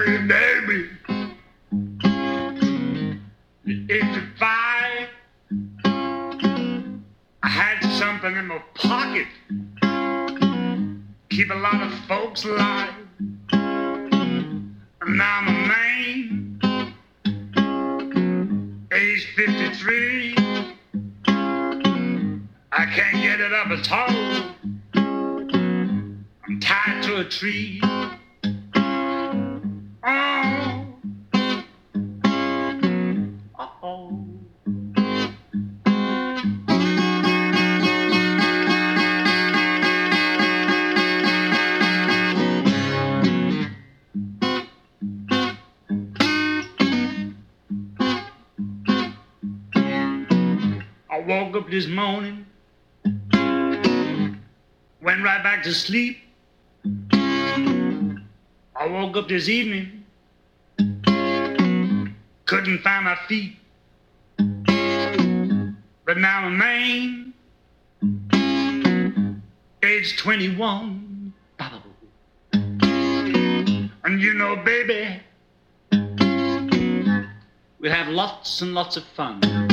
baby. 85, I had something in my pocket. Keep a lot of folks alive. Now I'm a man, age 53. I can't get it up at all. I'm tied to a tree. Oh, oh. I woke up this morning, went right back to sleep. I woke up this evening, couldn't find my feet. But now I'm a man, age 21. And you know, baby, we'll have lots and lots of fun.